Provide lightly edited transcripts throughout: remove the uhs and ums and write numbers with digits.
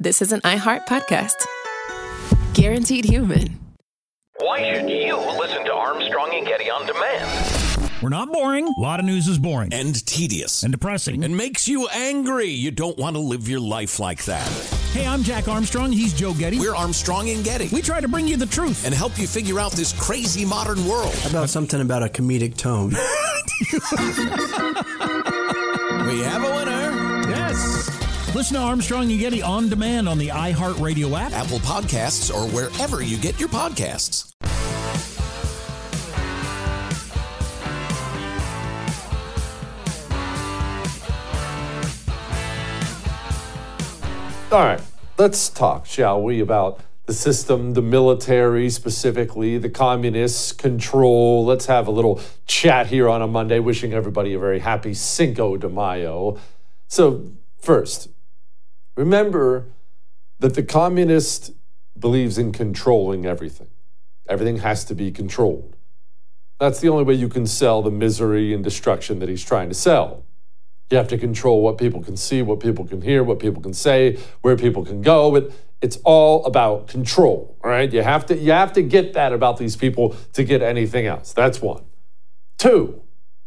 this is an iHeart podcast. Guaranteed human. Why should you listen to Armstrong and Getty on demand? We're not boring. A lot of news is boring. And tedious. And depressing. And makes you angry. You don't want to live your life like that. Hey, I'm Jack Armstrong. He's Joe Getty. We're Armstrong and Getty. We try to bring you the truth. And help you figure out this crazy modern world. How about something about a comedic tone? We have a winner. Yes. Listen to Armstrong and Getty on demand on the iHeartRadio app, Apple Podcasts, or wherever you get your podcasts. All right, let's talk, shall we, about the system, the military specifically, the communists' control. Let's have a little chat here on a Monday, wishing everybody a very happy Cinco de Mayo. So first, remember that the communist believes in controlling everything. Everything has to be controlled. That's the only way you can sell the misery and destruction that he's trying to sell. You have to control what people can see, what people can hear, what people can say, where people can go. It's all about control, all right? You have to get that about these people to get anything else. That's one. Two,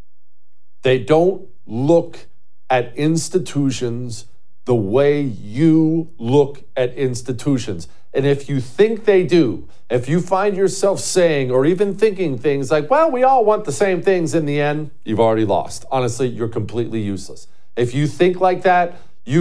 they don't look at institutions the way you look at institutions. And if you think they do, if you find yourself saying or even thinking things like, well, we all want the same things in the end, you've already lost. Honestly, you're completely useless. If you think like that,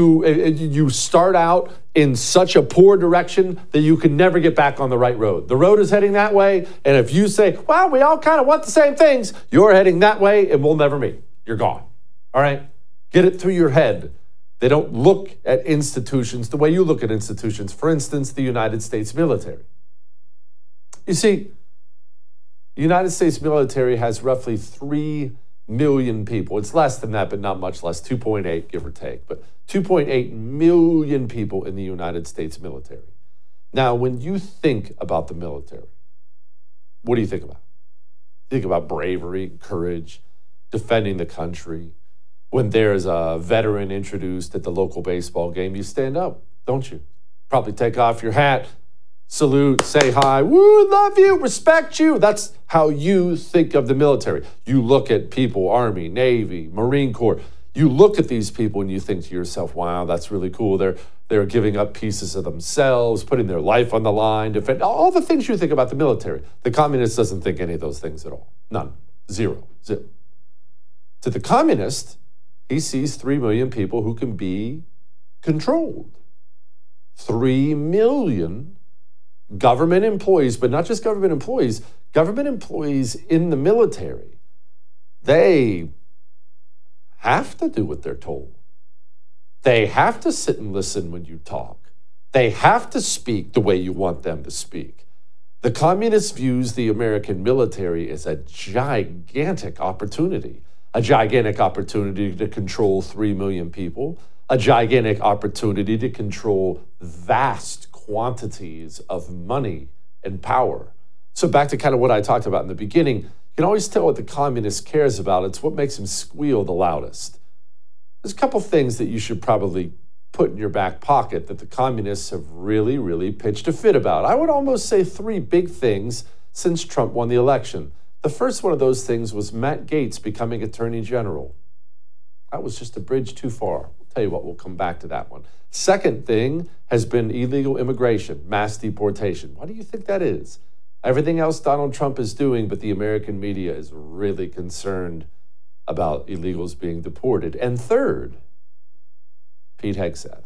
you start out in such a poor direction that you can never get back on the right road. The road is heading that way, and if you say, well, we all kind of want the same things, you're heading that way, and we'll never meet. You're gone. All right? Get it through your head. They don't look at institutions the way you look at institutions. For instance, the United States military. You see, the United States military has roughly 3 million people. It's less than that, but not much less, 2.8, give or take. But 2.8 million people in the United States military. Now, when you think about the military, what do you think about? You think about bravery, courage, defending the country. When there's a veteran introduced at the local baseball game, you stand up, don't you? Probably take off your hat, salute, say hi, woo, love you, respect you. That's how you think of the military. You look at people, Army, Navy, Marine Corps. You look at these people and you think to yourself, wow, that's really cool. They're giving up pieces of themselves, putting their life on the line, defend all the things you think about the military. The communist doesn't think any of those things at all. None. Zero. To the communist, he sees 3 million people who can be controlled. 3 million government employees, but not just government employees in the military. They have to do what they're told. They have to sit and listen when you talk. They have to speak the way you want them to speak. The communist views the American military as a gigantic opportunity. A gigantic opportunity to control 3 million people, a gigantic opportunity to control vast quantities of money and power. So back to kind of what I talked about in the beginning, you can always tell what the communist cares about. It's what makes him squeal the loudest. There's a couple things that you should probably put in your back pocket that the communists have really, really pitched a fit about. I would almost say 3 big things since Trump won the election. The first one of those things was Matt Gaetz becoming Attorney General. That was just a bridge too far. I'll tell you what, we'll come back to that one. Second thing has been illegal immigration, mass deportation. Why do you think that is? Everything else Donald Trump is doing, but the American media is really concerned about illegals being deported. And third, Pete Hegseth.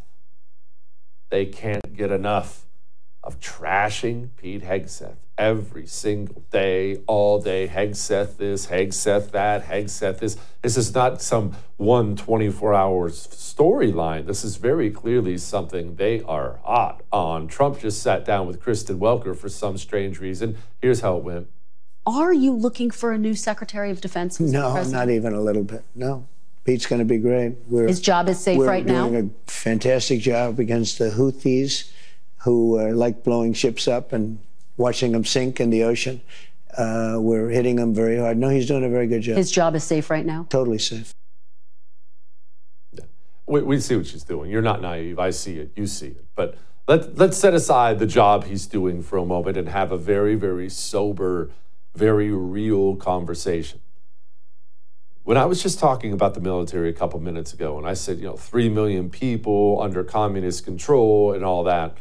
They can't get enough of trashing Pete Hegseth every single day, all day. Hegseth this, Hegseth that, Hegseth this. This is not some 24-hour storyline. This is very clearly something they are hot on. Trump just sat down with Kristen Welker for some strange reason. Here's how it went. Are you looking for a new Secretary of Defense? No, not even a little bit. No. Pete's going to be great. His job is safe right now? We're doing a fantastic job against the Houthis, who like blowing ships up and watching them sink in the ocean. We're hitting them very hard. No, he's doing a very good job. His job is safe right now? Totally safe. We see what she's doing. You're not naive. I see it. You see it. But let's set aside the job he's doing for a moment and have a very, very sober, very real conversation. When I was just talking about the military a couple minutes ago, and I said, 3 million people under communist control and all that,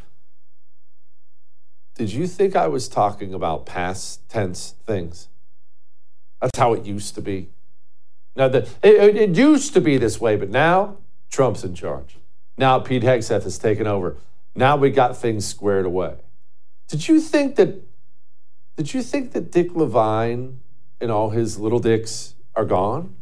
did you think I was talking about past tense things? That's how it used to be. Now, it used to be this way, but now Trump's in charge. Now Pete Hegseth has taken over. Now we got things squared away. Did you think that Dick Levine and all his little dicks are gone?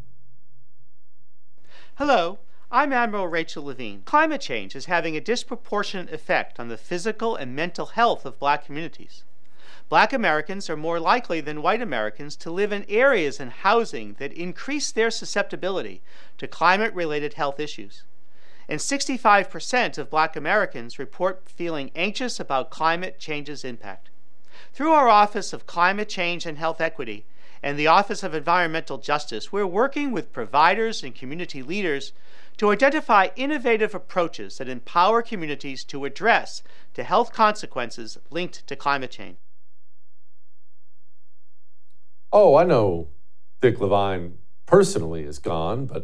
Hello, I'm Admiral Rachel Levine. Climate change is having a disproportionate effect on the physical and mental health of Black communities. Black Americans are more likely than white Americans to live in areas and housing that increase their susceptibility to climate-related health issues. And 65% of Black Americans report feeling anxious about climate change's impact. Through our Office of Climate Change and Health Equity and the Office of Environmental Justice, we're working with providers and community leaders to identify innovative approaches that empower communities to address the health consequences linked to climate change. Oh, I know Dick Levine personally is gone, but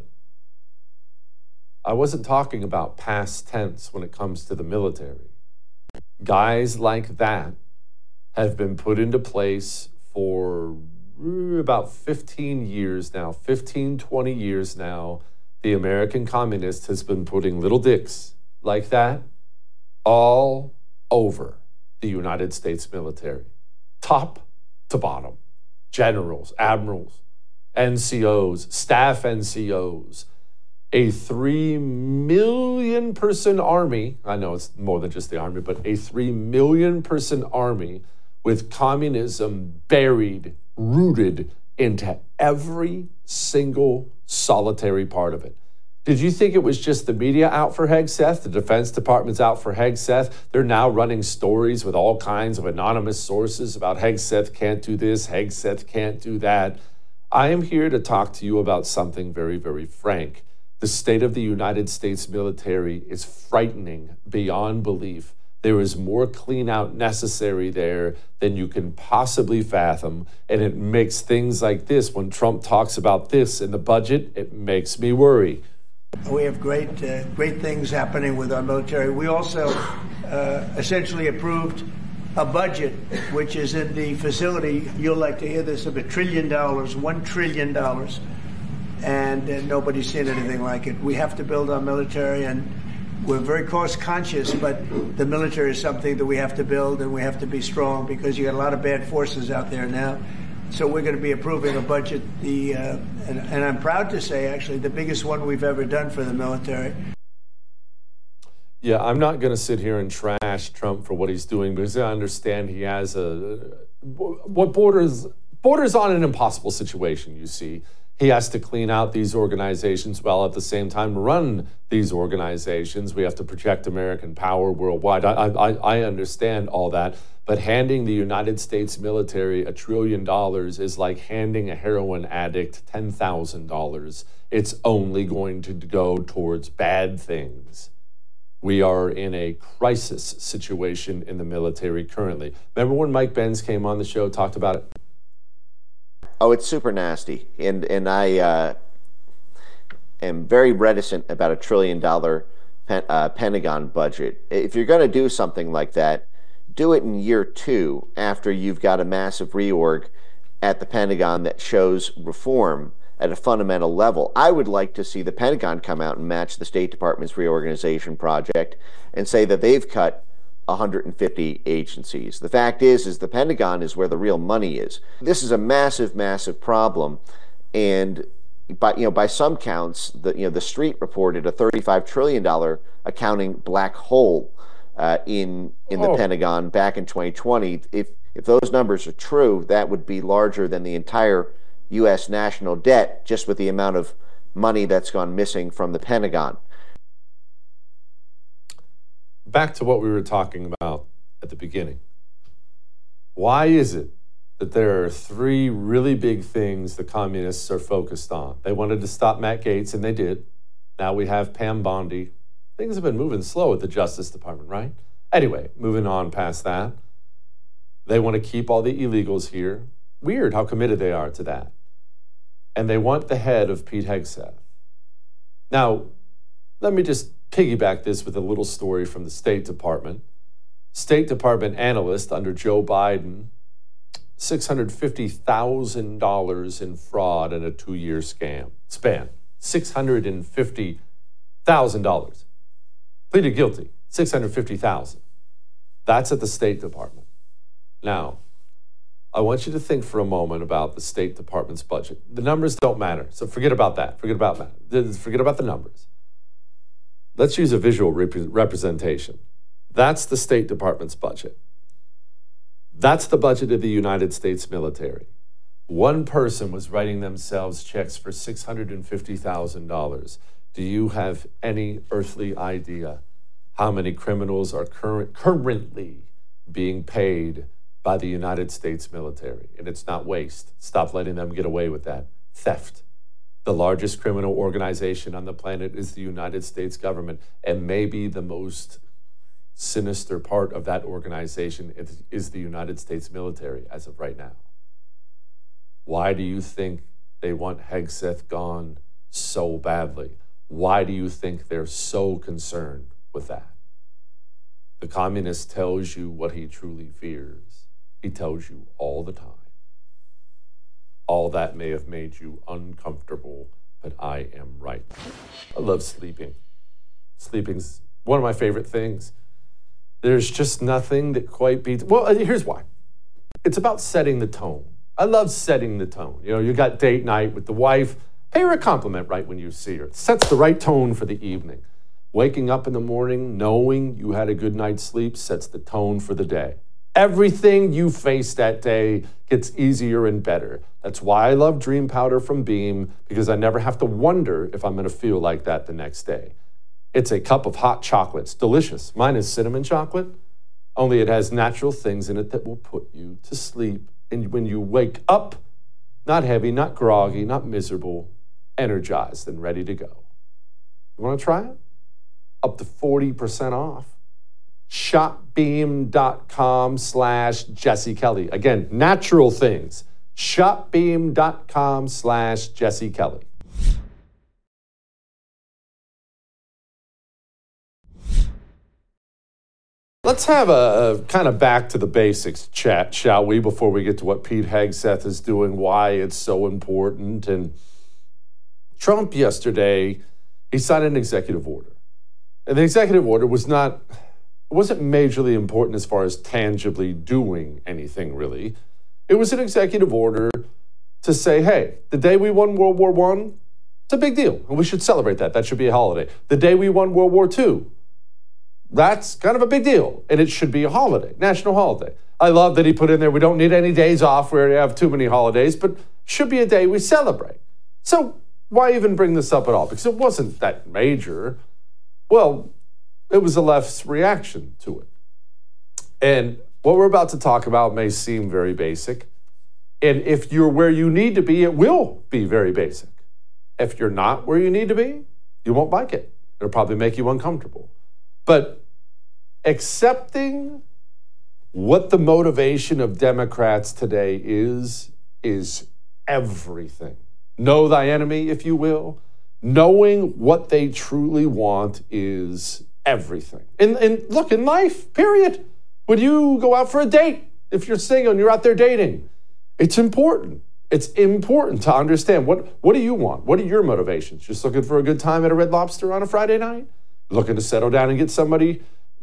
I wasn't talking about past tense when it comes to the military. Guys like that have been put into place for about 15 years now, 15, 20 years now. The American communist has been putting little dicks like that all over the United States military, top to bottom. Generals, admirals, NCOs, staff NCOs, a 3 million person army. I know it's more than just the army, but a 3 million person army with communism buried, rooted into every single solitary part of it. Did you think it was just the media out for Hegseth? The Defense Department's out for Hegseth. They're now running stories with all kinds of anonymous sources about Hegseth can't do this, Hegseth can't do that. I am here to talk to you about something very, very frank. The state of the United States military is frightening beyond belief. There is more clean out necessary there than you can possibly fathom. And it makes things like this, when Trump talks about this in the budget, it makes me worry. We have great things happening with our military. We also essentially approved a budget, which is in the facility, you'll like to hear this, of $1 trillion, $1 trillion. And nobody's seen anything like it. We have to build our military, and we're very cost conscious, but the military is something that we have to build, and we have to be strong because you got a lot of bad forces out there now. So we're going to be approving a budget, and I'm proud to say, actually, the biggest one we've ever done for the military. Yeah, I'm not going to sit here and trash Trump for what he's doing, because I understand he has what borders on an impossible situation, you see. He has to clean out these organizations while at the same time run these organizations. We have to protect American power worldwide. I understand all that. But handing the United States military $1 trillion is like handing a heroin addict $10,000. It's only going to go towards bad things. We are in a crisis situation in the military currently. Remember when Mike Benz came on the show, talked about it? Oh, it's super nasty. And I am very reticent about $1 trillion Pentagon budget. If you're going to do something like that, do it in year 2 after you've got a massive reorg at the Pentagon that shows reform at a fundamental level. I would like to see the Pentagon come out and match the State Department's reorganization project and say that they've cut 150 agencies. The fact is the Pentagon is where the real money is. This is a massive, massive problem, and by some counts, the Street reported a $35 trillion accounting black hole in the Pentagon back in 2020. If those numbers are true, that would be larger than the entire U.S. national debt, just with the amount of money that's gone missing from the Pentagon. Back to what we were talking about at the beginning. Why is it that there are 3 really big things the communists are focused on? They wanted to stop Matt Gaetz, and they did. Now we have Pam Bondi. Things have been moving slow at the Justice Department, right? Anyway, moving on past that. They want to keep all the illegals here. Weird how committed they are to that. And they want the head of Pete Hegseth. Now, let me just piggyback this with a little story from the State Department. State Department analyst under Joe Biden, $650,000 in fraud in a 2-year span. $650,000. Pleaded guilty, $650,000. That's at the State Department. Now, I want you to think for a moment about the State Department's budget. The numbers don't matter, so forget about that. Forget about the numbers. Let's use a visual representation. That's the State Department's budget. That's the budget of the United States military. One person was writing themselves checks for $650,000. Do you have any earthly idea how many criminals are currently being paid by the United States military? And it's not waste. Stop letting them get away with that. Theft. The largest criminal organization on the planet is the United States government, and maybe the most sinister part of that organization is the United States military as of right now. Why do you think they want Hegseth gone so badly? Why do you think they're so concerned with that? The communist tells you what he truly fears. He tells you all the time. All that may have made you uncomfortable, but I am right. I love sleeping. Sleeping's one of my favorite things. There's just nothing that quite beats. Well, here's why. It's about setting the tone. I love setting the tone. You know, you got date night with the wife. Pay her a compliment right when you see her. It sets the right tone for the evening. Waking up in the morning, knowing you had a good night's sleep, sets the tone for the day. Everything you face that day gets easier and better. That's why I love Dream Powder from Beam, because I never have to wonder if I'm going to feel like that the next day. It's a cup of hot chocolate. It's delicious. Mine is cinnamon chocolate, only it has natural things in it that will put you to sleep. And when you wake up, not heavy, not groggy, not miserable, energized and ready to go. You want to try it? Up to 40% off. Shopbeam.com/Jesse Kelly. Again, natural things. Shopbeam.com/Jesse Kelly. Let's have a kind of back to the basics chat, shall we, before we get to what Pete Hegseth is doing, why it's so important. And Trump yesterday, he signed an executive order. And the executive order wasn't majorly important as far as tangibly doing anything, really. It was an executive order to say, hey, the day we won World War I, it's a big deal, and we should celebrate that. That should be a holiday. The day we won World War II, that's kind of a big deal, and it should be a holiday, national holiday. I love that he put in there, we don't need any days off where we have too many holidays, but should be a day we celebrate. So why even bring this up at all? Because it wasn't that major. Well, it was the left's reaction to it. And what we're about to talk about may seem very basic. And if you're where you need to be, it will be very basic. If you're not where you need to be, you won't like it. It'll probably make you uncomfortable. But accepting what the motivation of Democrats today is everything. Know thy enemy, if you will. Knowing what they truly want is everything. And look, in life, period. When you go out for a date, if you're single and you're out there dating, it's important. It's important to understand what do you want? What are your motivations? Just looking for a good time at a Red Lobster on a Friday night? Looking to settle down and get somebody,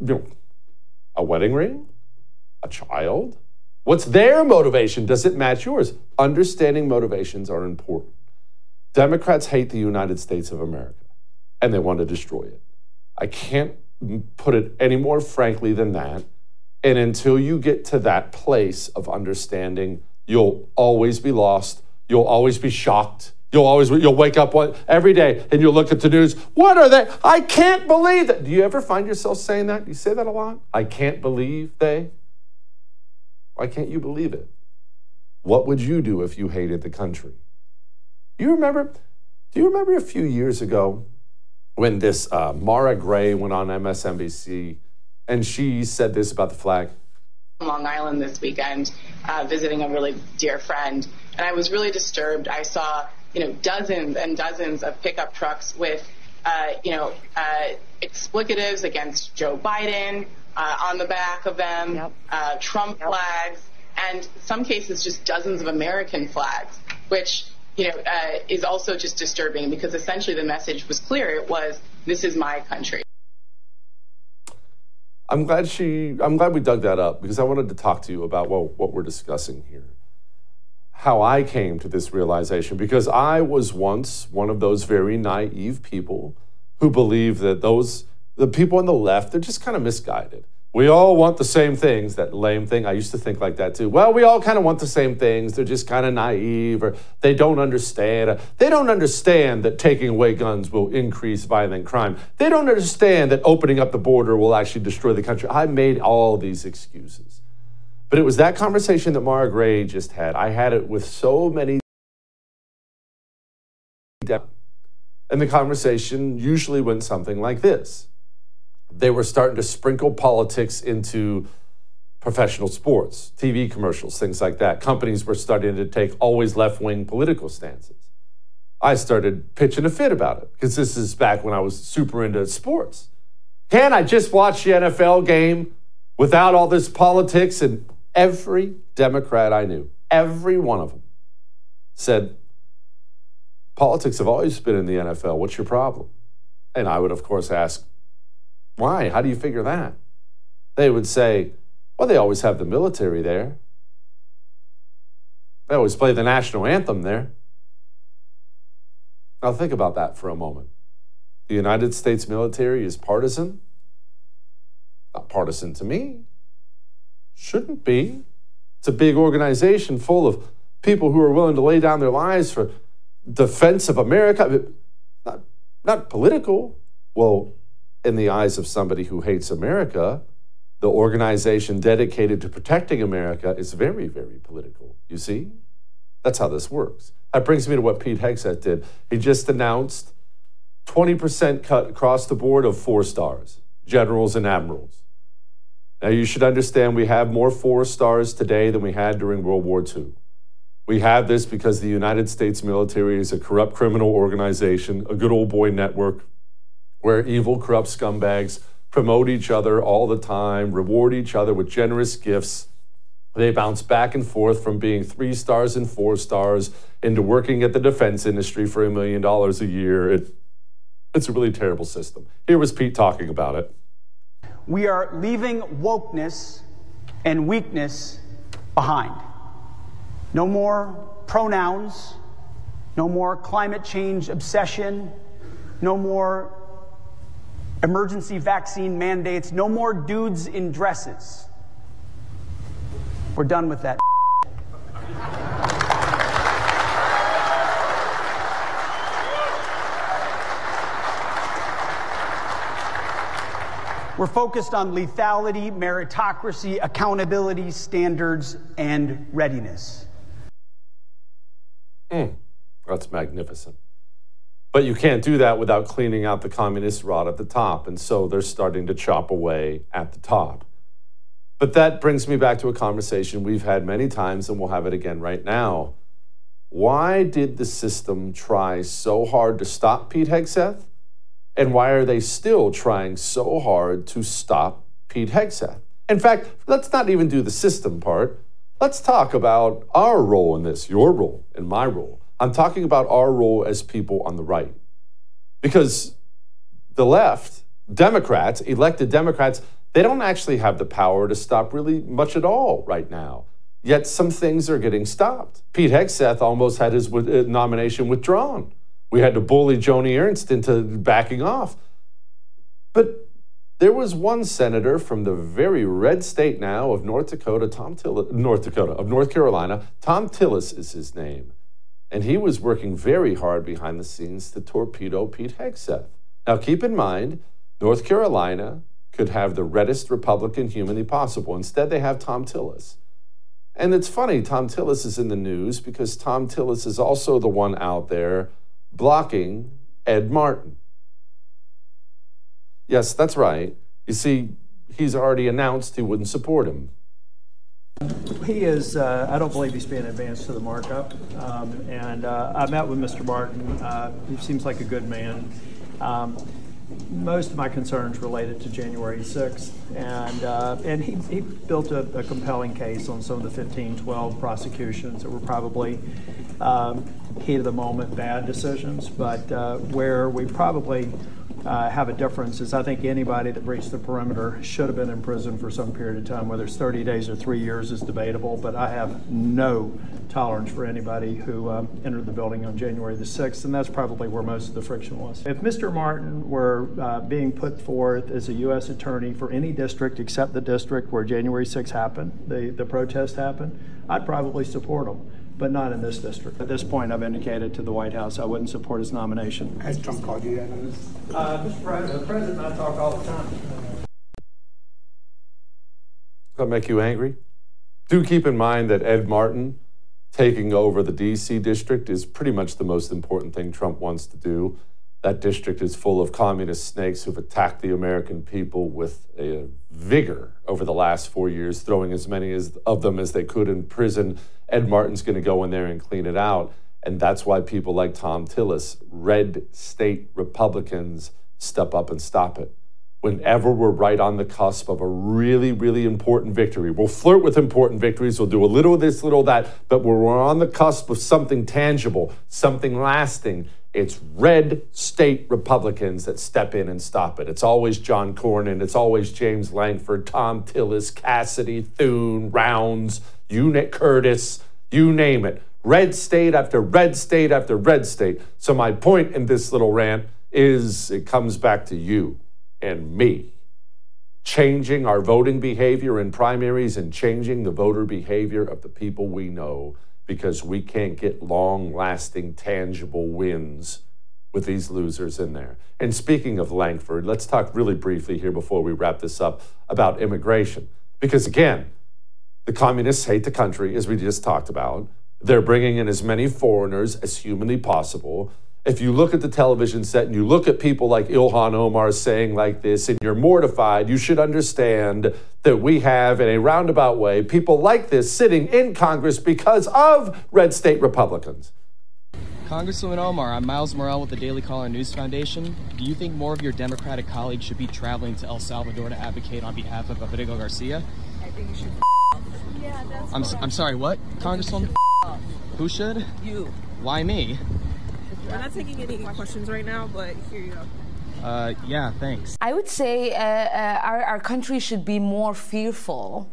a wedding ring? A child? What's their motivation? Does it match yours? Understanding motivations are important. Democrats hate the United States of America, and they want to destroy it. I can't put it any more frankly than that. And until you get to that place of understanding, you'll always be lost. You'll always be shocked. You'll wake up every day and you'll look at the news. What are they? I can't believe that. Do you ever find yourself saying that? Do you say that a lot? I can't believe they. Why can't you believe it? What would you do if you hated the country? Do you remember a few years ago when this Mara Gray went on MSNBC, and she said this about the flag. Long Island this weekend, visiting a really dear friend, and I was really disturbed. I saw, dozens and dozens of pickup trucks with, explicatives against Joe Biden on the back of them, Trump flags, and some cases just dozens of American flags, which is also just disturbing because essentially the message was clear. It was, this is my country. I'm glad we dug that up because I wanted to talk to you about what we're discussing here. How I came to this realization, because I was once one of those very naive people who believe that the people on the left, they're just kind of misguided. We all want the same things, that lame thing. I used to think like that too. Well, we all kind of want the same things. They're just kind of naive, or they don't understand. They don't understand that taking away guns will increase violent crime. They don't understand that opening up the border will actually destroy the country. I made all these excuses. But it was that conversation that Mara Gray just had. I had it with so many. And the conversation usually went something like this. They were starting to sprinkle politics into professional sports, TV commercials, things like that. Companies were starting to take always left-wing political stances. I started pitching a fit about it because this is back when I was super into sports. Can't I just watch the NFL game without all this politics? And every Democrat I knew, every one of them, said, politics have always been in the NFL. What's your problem? And I would, of course, ask, why? How do you figure that? They would say, well, they always have the military there. They always play the national anthem there. Now think about that for a moment. The United States military is partisan. Not partisan to me. Shouldn't be. It's a big organization full of people who are willing to lay down their lives for defense of America. Not political. Well, in the eyes of somebody who hates America, the organization dedicated to protecting America is very, very political. You see? That's how this works. That brings me to what Pete Hegseth did. He just announced 20% cut across the board of 4 stars, generals and admirals. Now, you should understand we have more 4 stars today than we had during World War II. We have this because the United States military is a corrupt criminal organization, a good old boy network, where evil, corrupt scumbags promote each other all the time, reward each other with generous gifts. They bounce back and forth from being 3 stars and 4 stars into working at the defense industry for $1 million a year. It's a really terrible system. Here was Pete talking about it. We are leaving wokeness and weakness behind. No more pronouns, no more climate change obsession, no more emergency vaccine mandates, no more dudes in dresses. We're done with that. We're focused on lethality, meritocracy, accountability, standards, and readiness. That's magnificent. But you can't do that without cleaning out the communist rot at the top. And so they're starting to chop away at the top. But that brings me back to a conversation we've had many times, and we'll have it again right now. Why did the system try so hard to stop Pete Hegseth? And why are they still trying so hard to stop Pete Hegseth? In fact, let's not even do the system part. Let's talk about our role in this, your role and my role. I'm talking about our role as people on the right. Because the left, Democrats, elected Democrats, they don't actually have the power to stop really much at all right now. Yet some things are getting stopped. Pete Hegseth almost had his nomination withdrawn. We had to bully Joni Ernst into backing off. But there was one senator from the very red state now of North Carolina. Tom Tillis is his name. And he was working very hard behind the scenes to torpedo Pete Hegseth. Now, keep in mind, North Carolina could have the reddest Republican humanly possible. Instead, they have Tom Tillis. And it's funny, Tom Tillis is in the news because Tom Tillis is also the one out there blocking Ed Martin. Yes, that's right. You see, he's already announced he wouldn't support him. He is, I don't believe he's being advanced to the markup. I met with Mr. Martin. He seems like a good man. Most of my concerns related to January 6th, and he built a compelling case on some of the 15-12 prosecutions that were probably heat of the moment bad decisions, but where we probably have a difference is I think anybody that breached the perimeter should have been in prison for some period of time. Whether it's 30 days or 3 years is debatable, but I have no tolerance for anybody who entered the building on January the 6th, and that's probably where most of the friction was. If Mr. Martin were being put forth as a U.S. attorney for any district except the district where January 6th happened, the protest happened, I'd probably support him, but not in this district. At this point, I've indicated to the White House I wouldn't support his nomination. Has Trump called you that on this? Mr. President, the President and I talk all the time. Does that make you angry? Do keep in mind that Ed Martin taking over the D.C. district is pretty much the most important thing Trump wants to do. That district is full of communist snakes who've attacked the American people with a vigor over the last 4 years, throwing as many of them as they could in prison. Ed Martin's going to go in there and clean it out. And that's why people like Thom Tillis, red state Republicans, step up and stop it. Whenever we're right on the cusp of a really, really important victory, we'll flirt with important victories, we'll do a little of this, little of that, but when we're on the cusp of something tangible, something lasting, it's red state Republicans that step in and stop it. It's always John Cornyn, it's always James Lankford, Thom Tillis, Cassidy, Thune, Rounds, Curtis, you name it. Red state after red state after red state. So my point in this little rant is it comes back to you and me. Changing our voting behavior in primaries and changing the voter behavior of the people we know, because we can't get long-lasting, tangible wins with these losers in there. And speaking of Lankford, let's talk really briefly here before we wrap this up about immigration. Because again, the communists hate the country, as we just talked about. They're bringing in as many foreigners as humanly possible. If you look at the television set and you look at people like Ilhan Omar saying like this, and you're mortified, you should understand that we have, in a roundabout way, people like this sitting in Congress because of red state Republicans. Congresswoman Omar, I'm Miles Morrell with the Daily Caller News Foundation. Do you think more of your Democratic colleagues should be traveling to El Salvador to advocate on behalf of Rodrigo Garcia? I think you should yeah, that's I'm sorry, what, Congresswoman? Who should? You. Why me? We're not taking any questions right now, but here you go. Yeah, thanks. I would say our country should be more fearful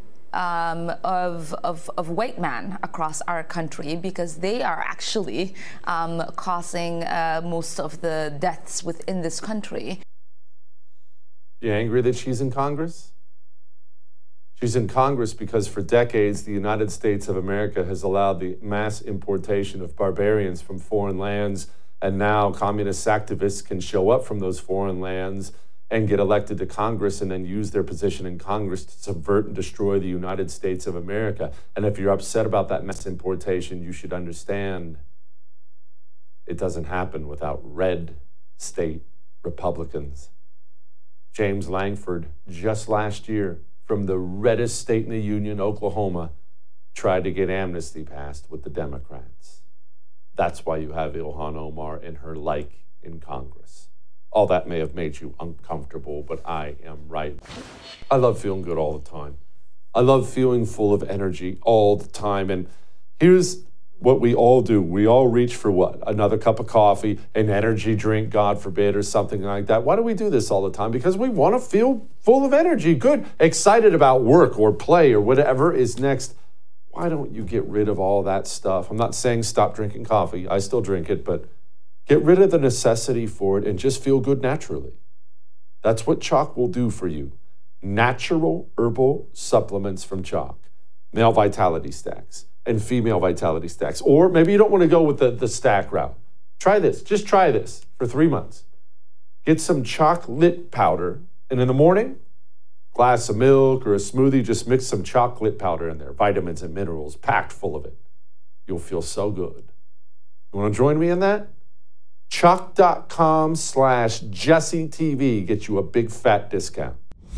of white men across our country, because they are actually causing most of the deaths within this country. You angry that she's in Congress? She's in Congress because for decades, the United States of America has allowed the mass importation of barbarians from foreign lands, and now communist activists can show up from those foreign lands and get elected to Congress and then use their position in Congress to subvert and destroy the United States of America. And if you're upset about that mass importation, you should understand it doesn't happen without red state Republicans. James Lankford, just last year, from the reddest state in the union, Oklahoma, tried to get amnesty passed with the Democrats. That's why you have Ilhan Omar and her like in Congress. All that may have made you uncomfortable, but I am right. I love feeling good all the time. I love feeling full of energy all the time. And here's what we all do. We all reach for what? Another cup of coffee, an energy drink, God forbid, or something like that. Why do we do this all the time? Because we want to feel full of energy, good, excited about work or play or whatever is next. Why don't you get rid of all that stuff? I'm not saying stop drinking coffee. I still drink it, but get rid of the necessity for it and just feel good naturally. That's what Choq will do for you. Natural herbal supplements from Choq. Male vitality stacks and female vitality stacks. Or maybe you don't want to go with the stack route. Try this. Just try this for 3 months. Get some chocolate powder, and in the morning, glass of milk or a smoothie, just mix some chocolate powder in there. Vitamins and minerals packed full of it. You'll feel so good. You want to join me in that? Chuck.com/JesseTV gets you a big fat discount.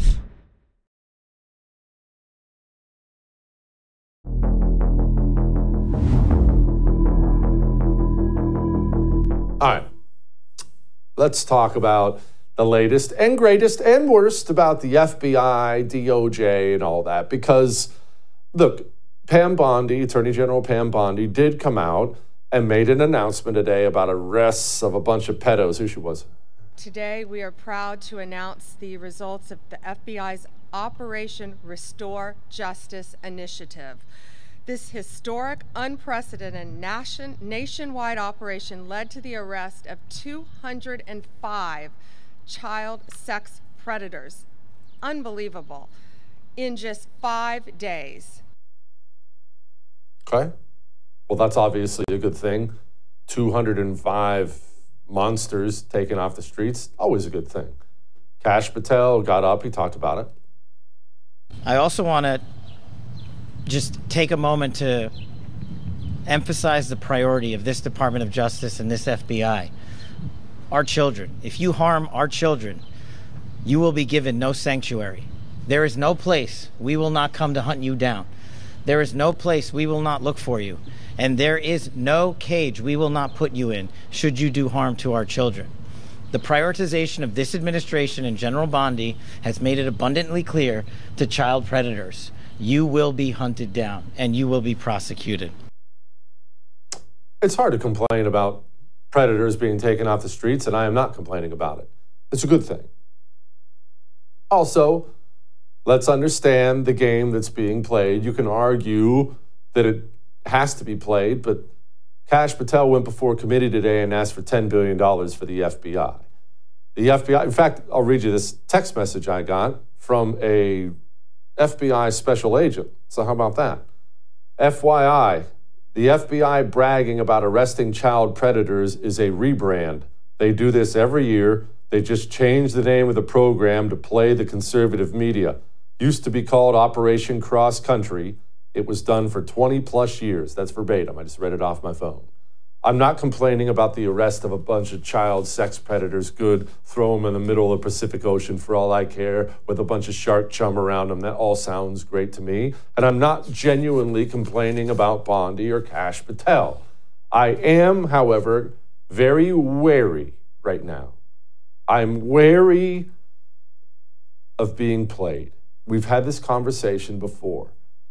All right, let's talk about the latest and greatest and worst about the FBI, DOJ, and all that. Because, look, Pam Bondi, Attorney General Pam Bondi, did come out and made an announcement today about arrests of a bunch of pedos. Who she was? Today, we are proud to announce the results of the FBI's Operation Restore Justice initiative. This historic, unprecedented nationwide operation led to the arrest of 205 child sex predators. Unbelievable. In just 5 days. Okay. Well, that's obviously a good thing. 205 monsters taken off the streets, always a good thing. Kash Patel got up, he talked about it. I also want to just take a moment to emphasize the priority of this Department of Justice and this FBI. Our children. If you harm our children, you will be given no sanctuary. There is no place we will not come to hunt you down. There is no place we will not look for you. And there is no cage we will not put you in should you do harm to our children. The prioritization of this administration and General Bondi has made it abundantly clear to child predators, you will be hunted down and you will be prosecuted. It's hard to complain about predators being taken off the streets, and I am not complaining about it. It's a good thing. Also, let's understand the game that's being played. You can argue that it has to be played, but Kash Patel went before committee today and asked for $10 billion for the FBI. The FBI, in fact, I'll read you this text message I got from a FBI special agent. So how about that? FYI, the FBI bragging about arresting child predators is a rebrand. They do this every year. They just changed the name of the program to play the conservative media. Used to be called Operation Cross Country. It was done for 20 plus years. That's verbatim. I just read it off my phone. I'm not complaining about the arrest of a bunch of child sex predators. Good, throw them in the middle of the Pacific Ocean for all I care with a bunch of shark chum around them. That all sounds great to me. And I'm not genuinely complaining about Bondi or Kash Patel. I am, however, very wary right now. I'm wary of being played. We've had this conversation before.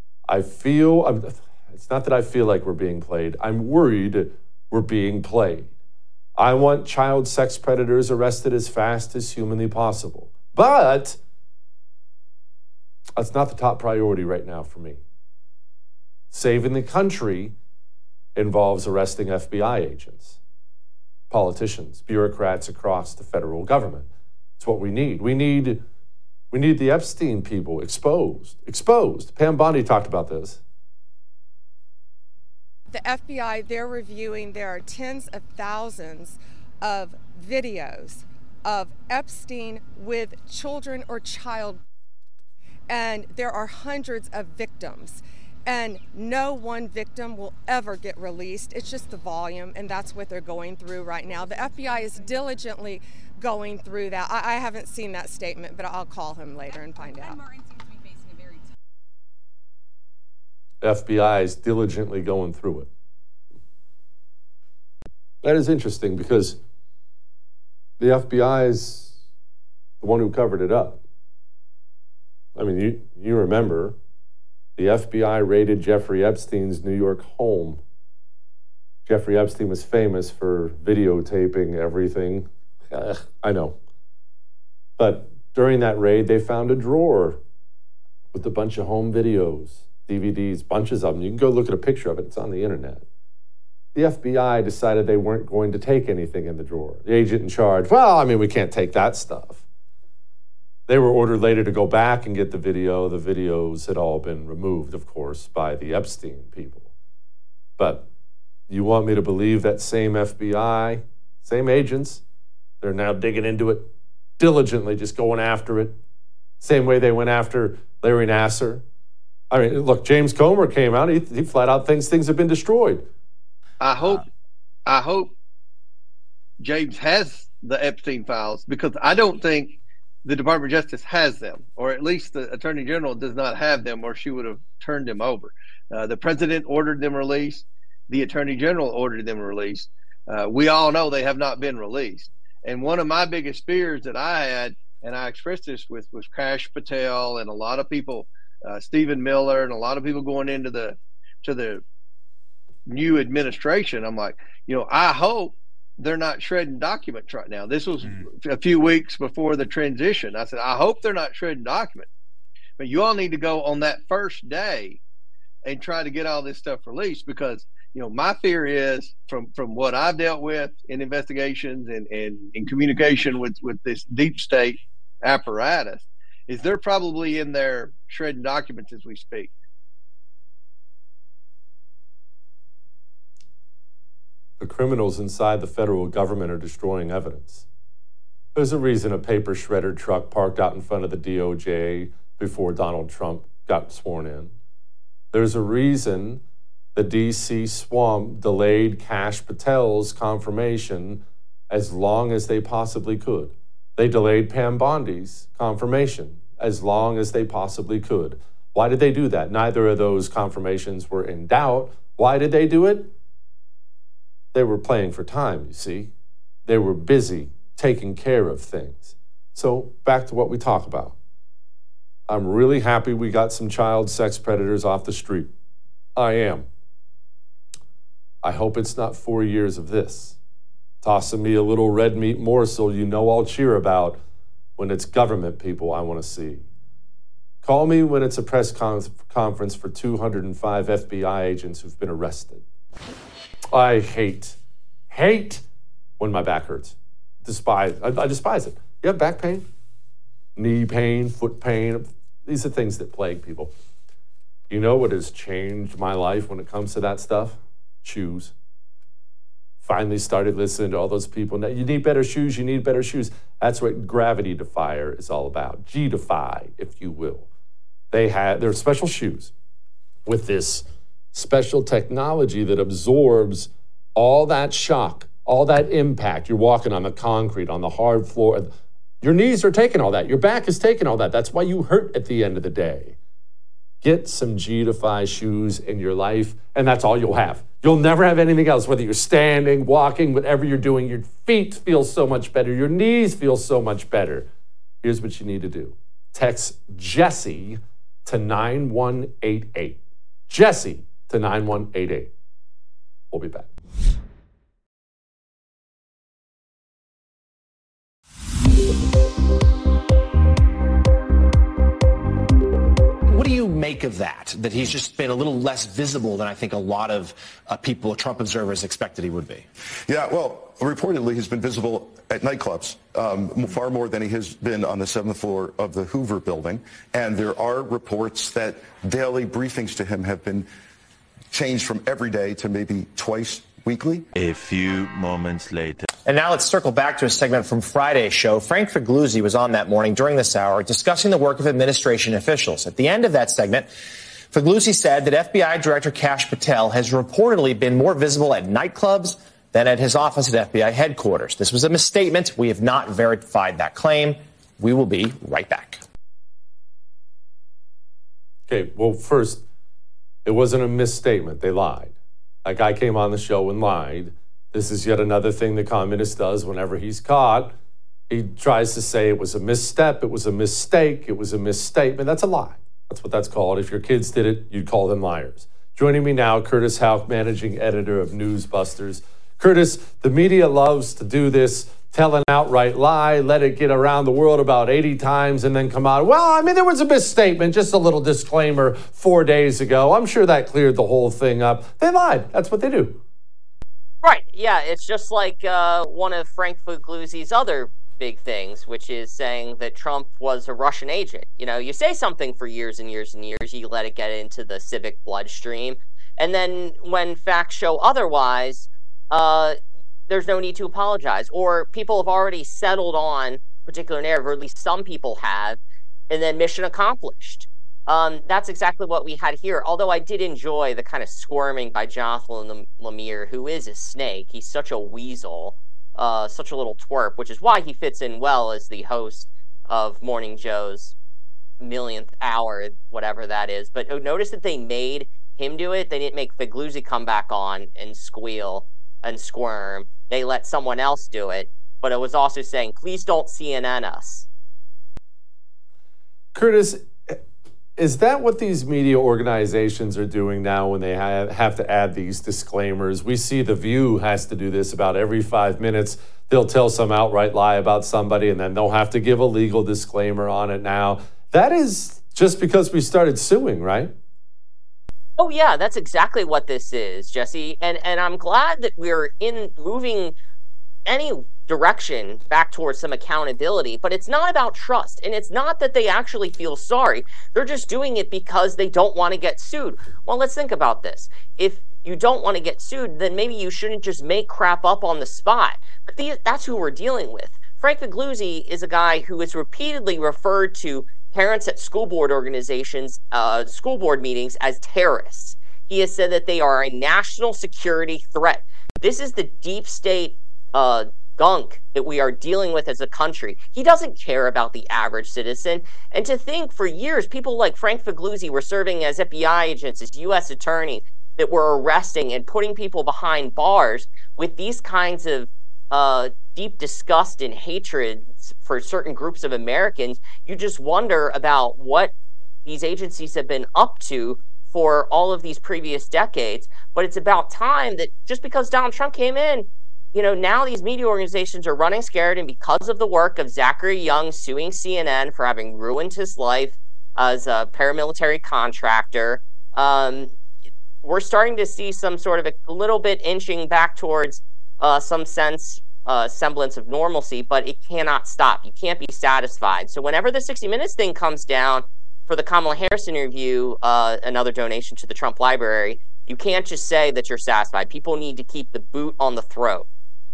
It's not that I feel like we're being played. I'm worried we're being played. I want child sex predators arrested as fast as humanly possible. But that's not the top priority right now for me. Saving the country involves arresting FBI agents, politicians, bureaucrats across the federal government. It's what we need. We need the Epstein people exposed. Pam Bondi talked about this. The FBI, they're reviewing, there are tens of thousands of videos of Epstein with children or child, and there are hundreds of victims, and no one victim will ever get released. It's just the volume, and that's what they're going through right now. The FBI is diligently going through that. I haven't seen that statement, but I'll call him later and find out. FBI is diligently going through it. That is interesting because the FBI is the one who covered it up. I mean, you remember the FBI raided Jeffrey Epstein's New York home. Jeffrey Epstein was famous for videotaping everything. I know. But during that raid, they found a drawer with a bunch of home videos, DVDs, bunches of them. You can go look at a picture of it. It's on the internet. The FBI decided they weren't going to take anything in the drawer. The agent in charge, we can't take that stuff. They were ordered later to go back and get the video. The videos had all been removed, of course, by the Epstein people. But you want me to believe that same FBI, same agents, they're now digging into it, diligently just going after it. Same way they went after Larry Nassar. I mean, look, James Comer came out, he flat out thinks things have been destroyed. I hope James has the Epstein files, because I don't think the Department of Justice has them, or at least the Attorney General does not have them, or she would have turned them over. The President ordered them released. The Attorney General ordered them released. We all know they have not been released. And one of my biggest fears that I had, and I expressed this with Kash Patel and a lot of people, Stephen Miller, and a lot of people going into the new administration, I'm like, I hope they're not shredding documents right now. This was a few weeks before the transition. I said, I hope they're not shredding documents. But you all need to go on that first day and try to get all this stuff released, because my fear is from what I've dealt with in investigations and in communication with this deep state apparatus, is they're probably in there shredding documents as we speak. The criminals inside the federal government are destroying evidence. There's a reason a paper shredder truck parked out in front of the DOJ before Donald Trump got sworn in. There's a reason the DC swamp delayed Kash Patel's confirmation as long as they possibly could. They delayed Pam Bondi's confirmation as long as they possibly could. Why did they do that? Neither of those confirmations were in doubt. Why did they do it? They were playing for time, you see. They were busy taking care of things. So back to what we talk about. I'm really happy we got some child sex predators off the street. I am. I hope it's not 4 years of this. Tossing me a little red meat morsel I'll cheer about when it's government people I want to see. Call me when it's a press conference for 205 FBI agents who've been arrested. I hate when my back hurts. I despise it. You have back pain, knee pain, foot pain. These are things that plague people. You know what has changed my life when it comes to that stuff? Shoes. Finally started listening to all those people. Now, you need better shoes, you need better shoes. That's what Gravity Defier is all about. G-Defy, if you will. They're special shoes with this special technology that absorbs all that shock, all that impact. You're walking on the concrete, on the hard floor. Your knees are taking all that. Your back is taking all that. That's why you hurt at the end of the day. Get some G-Defy shoes in your life, and that's all you'll have. You'll never have anything else, whether you're standing, walking, whatever you're doing. Your feet feel so much better. Your knees feel so much better. Here's what you need to do. Text Jesse to 9188. Jesse to 9188. We'll be back. What do you make of that he's just been a little less visible than I think a lot of people, Trump observers, expected he would be? Yeah, well, reportedly he's been visible at nightclubs far more than he has been on the 7th floor of the Hoover building. And there are reports that daily briefings to him have been changed from every day to maybe twice weekly. A few moments later. And now let's circle back to a segment from Friday's show. Frank Figliuzzi was on that morning during this hour discussing the work of administration officials. At the end of that segment, Figliuzzi said that FBI Director Kash Patel has reportedly been more visible at nightclubs than at his office at FBI headquarters. This was a misstatement. We have not verified that claim. We will be right back. Okay, well, first, it wasn't a misstatement. They lied. That guy came on the show and lied. This is yet another thing the communist does whenever he's caught. He tries to say it was a misstep, it was a mistake, it was a misstatement. That's a lie. That's what that's called. If your kids did it, you'd call them liars. Joining me now, Curtis Houck, managing editor of Newsbusters. Curtis, the media loves to do this, tell an outright lie, let it get around the world about 80 times, and then come out, there was a misstatement, just a little disclaimer 4 days ago. I'm sure that cleared the whole thing up. They lied. That's what they do. Right. Yeah, it's just like one of Frank Figliuzzi's other big things, which is saying that Trump was a Russian agent. You know, you say something for years and years and years, you let it get into the civic bloodstream, and then when facts show otherwise, there's no need to apologize. Or people have already settled on a particular narrative, or at least some people have, and then mission accomplished. That's exactly what we had here. Although I did enjoy the kind of squirming by Jonathan Lemire, who is a snake. He's such a weasel. such a little twerp, which is why he fits in well as the host of Morning Joe's millionth hour, whatever that is. But notice that they made him do it. They didn't make Figluzzi come back on and squeal and squirm. They let someone else do it. But it was also saying, please don't CNN us. Curtis, is that what these media organizations are doing now when they have to add these disclaimers? We see The View has to do this about every 5 minutes. They'll tell some outright lie about somebody, and then they'll have to give a legal disclaimer on it now. That is just because we started suing, right? Oh, yeah, that's exactly what this is, Jesse. And I'm glad that we're moving any direction back towards some accountability, but it's not about trust. And it's not that they actually feel sorry. They're just doing it because they don't want to get sued. Well, let's think about this. If you don't want to get sued, then maybe you shouldn't just make crap up on the spot. But that's who we're dealing with. Frank Figluzzi is a guy who has repeatedly referred to parents at school board organizations, school board meetings as terrorists. He has said that they are a national security threat. This is the deep state gunk that we are dealing with as a country. He doesn't care about the average citizen. And to think for years, people like Frank Figluzzi were serving as FBI agents, as U.S. attorneys that were arresting and putting people behind bars with these kinds of deep disgust and hatred for certain groups of Americans. You just wonder about what these agencies have been up to for all of these previous decades. But it's about time that just because Donald Trump came in, now these media organizations are running scared, and because of the work of Zachary Young suing CNN for having ruined his life as a paramilitary contractor, we're starting to see some sort of a little bit inching back towards some semblance of normalcy, but it cannot stop. You can't be satisfied. So whenever the 60 Minutes thing comes down for the Kamala Harris interview, another donation to the Trump Library, you can't just say that you're satisfied. People need to keep the boot on the throat.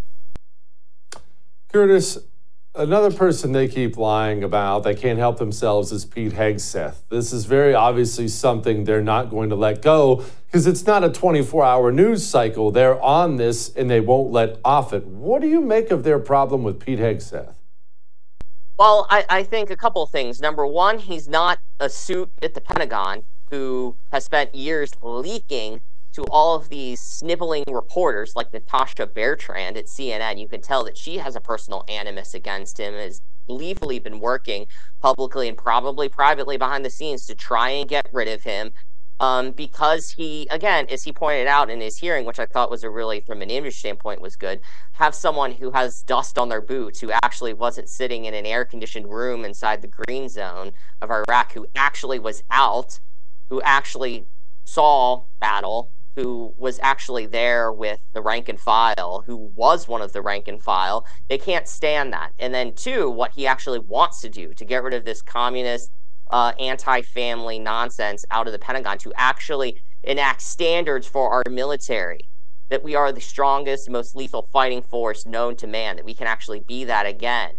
Curtis, another person they keep lying about, they can't help themselves, is Pete Hegseth. This is very obviously something they're not going to let go because it's not a 24-hour news cycle. They're on this and they won't let off it. What do you make of their problem with Pete Hegseth? Well, I think a couple of things. Number one, he's not a suit at the Pentagon who has spent years leaking to all of these sniveling reporters like Natasha Bertrand at CNN. You can tell that she has a personal animus against him, has gleefully been working publicly and probably privately behind the scenes to try and get rid of him because he, again, as he pointed out in his hearing, which I thought was from an image standpoint was good, have someone who has dust on their boots, who actually wasn't sitting in an air-conditioned room inside the green zone of Iraq, who actually was out, who actually saw battle, who was actually there with the rank and file, who was one of the rank and file. They can't stand that. And then two, what he actually wants to do to get rid of this communist, anti-family nonsense out of the Pentagon, to actually enact standards for our military, that we are the strongest, most lethal fighting force known to man, that we can actually be that again.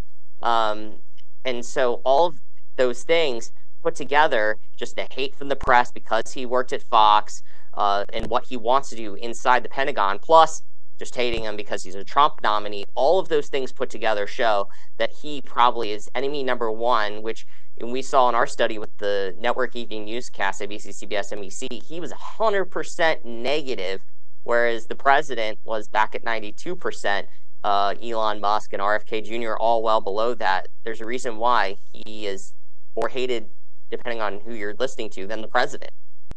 And so all of those things put together, just the hate from the press because he worked at Fox, and what he wants to do inside the Pentagon, plus just hating him because he's a Trump nominee, all of those things put together show that he probably is enemy number one, which we saw in our study with the network evening newscast, ABC, CBS, NBC, he was 100% negative, whereas the president was back at 92%. Elon Musk and RFK Jr. all well below that. There's a reason why he is more hated, depending on who you're listening to, than the president.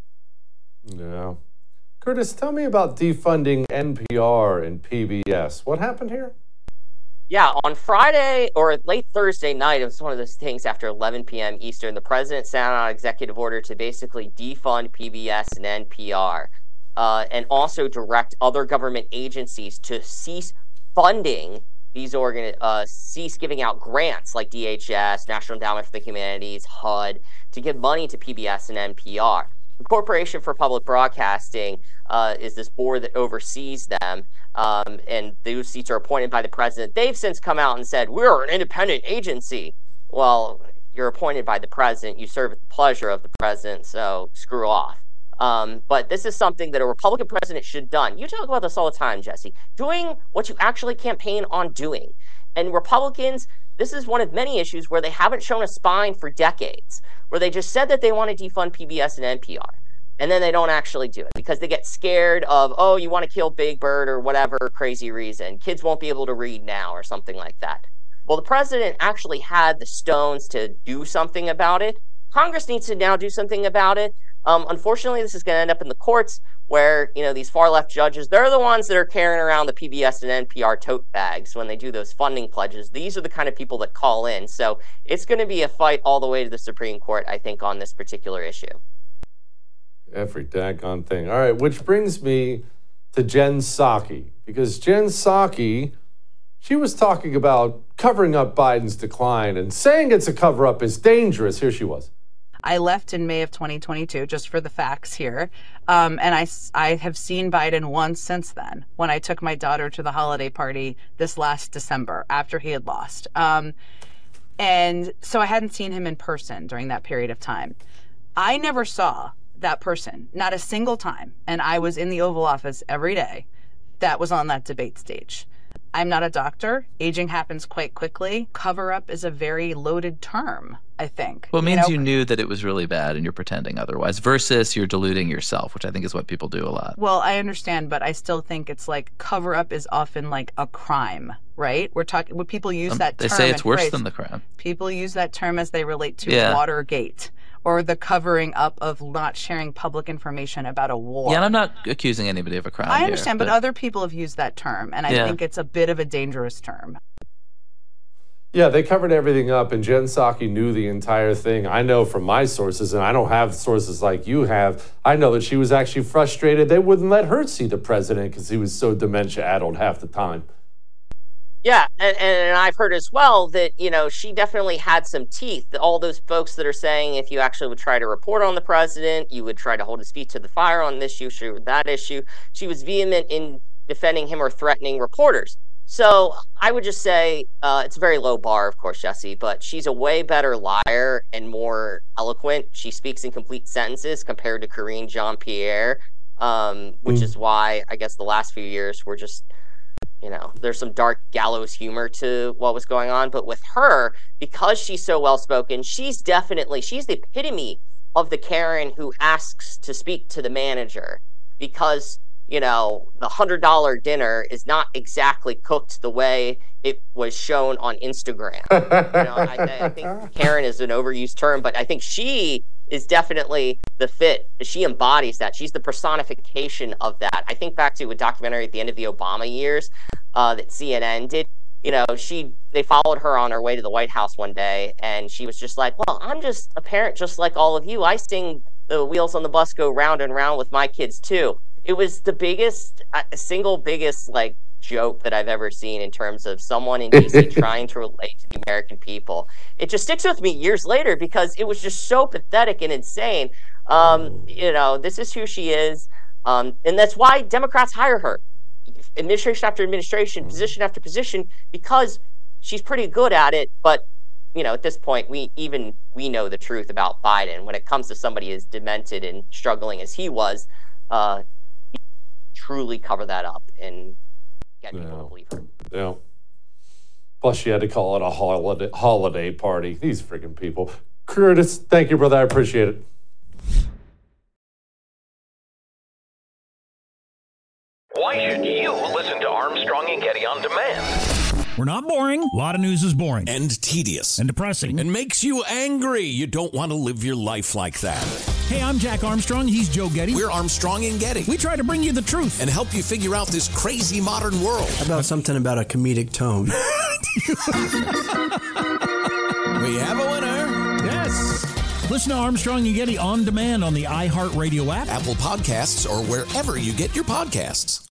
Yeah. Curtis, tell me about defunding NPR and PBS. What happened here? Yeah, on Friday or late Thursday night, it was one of those things after 11 p.m. Eastern, the president signed out an executive order to basically defund PBS and NPR, and also direct other government agencies to cease funding these cease giving out grants like DHS, National Endowment for the Humanities, HUD, to give money to PBS and NPR. The Corporation for Public Broadcasting is this board that oversees them, and those seats are appointed by the president. They've since come out and said, we're an independent agency. Well, you're appointed by the president. You serve at the pleasure of the president, so screw off. But this is something that a Republican president should have done. You talk about this all the time, Jesse. Doing what you actually campaign on doing. And Republicans, this is one of many issues where they haven't shown a spine for decades, where they just said that they want to defund PBS and NPR. And then they don't actually do it because they get scared of, oh, you want to kill Big Bird or whatever crazy reason. Kids won't be able to read now or something like that. Well, the president actually had the stones to do something about it. Congress needs to now do something about it. Unfortunately, this is going to end up in the courts where, these far-left judges, they're the ones that are carrying around the PBS and NPR tote bags when they do those funding pledges. These are the kind of people that call in. So it's going to be a fight all the way to the Supreme Court, I think, on this particular issue. Every daggone thing. All right, which brings me to Jen Psaki. Because Jen Psaki, she was talking about covering up Biden's decline and saying it's a cover-up is dangerous. Here she was. I left in May of 2022, just for the facts here. And I have seen Biden once since then, when I took my daughter to the holiday party this last December after he had lost. And so I hadn't seen him in person during that period of time. I never saw that person, not a single time. And I was in the Oval Office every day that was on that debate stage. I'm not a doctor. Aging happens quite quickly. Cover up is a very loaded term, I think. Well, it means you knew that it was really bad and you're pretending otherwise versus you're deluding yourself, which I think is what people do a lot. Well, I understand, but I still think it's like cover up is often like a crime, right? We're talking when people use that term. They say it's worse than the crime. People use that term as they relate to Watergate or the covering up of not sharing public information about a war. Yeah, and I'm not accusing anybody of a crime. I understand, but other people have used that term, and I think it's a bit of a dangerous term. Yeah, they covered everything up, and Jen Psaki knew the entire thing. I know from my sources, and I don't have sources like you have, I know that she was actually frustrated. They wouldn't let her see the president because he was so dementia-addled half the time. Yeah, and I've heard as well that, she definitely had some teeth. All those folks that are saying if you actually would try to report on the president, you would try to hold his feet to the fire on this issue or that issue. She was vehement in defending him or threatening reporters. So I would just say it's a very low bar, of course, Jesse, but she's a way better liar and more eloquent. She speaks in complete sentences compared to Karine Jean-Pierre, which is why I guess the last few years were just... there's some dark gallows humor to what was going on. But with her, because she's so well-spoken, she's the epitome of the Karen who asks to speak to the manager because, the $100 dinner is not exactly cooked the way it was shown on Instagram. I think Karen is an overused term, but I think she is definitely the fit. She embodies that. She's the personification of that. I think back to a documentary at the end of the Obama years that CNN did. They followed her on her way to the White House one day, and she was just like, well, I'm just a parent just like all of you. I sing the Wheels on the Bus Go Round and Round with my kids too. It was the single biggest joke that I've ever seen in terms of someone in DC trying to relate to the American people. It just sticks with me years later because it was just so pathetic and insane. This is who she is. And that's why Democrats hire her. Administration after administration, position after position, because she's pretty good at it. But, at this point, we know the truth about Biden. When it comes to somebody as demented and struggling as he was, truly cover that up and get people to believe her. Yeah. Plus, she had to call it a holiday party. These freaking people. Curtis, thank you, brother. I appreciate it. Why should you listen to Armstrong and Getty on demand? We're not boring. A lot of news is boring. And tedious. And depressing. And makes you angry. You don't want to live your life like that. Hey, I'm Jack Armstrong. He's Joe Getty. We're Armstrong and Getty. We try to bring you the truth. And help you figure out this crazy modern world. How about something about a comedic tone? We have a winner. Yes. Listen to Armstrong and Getty on demand on the iHeartRadio app, Apple Podcasts, or wherever you get your podcasts.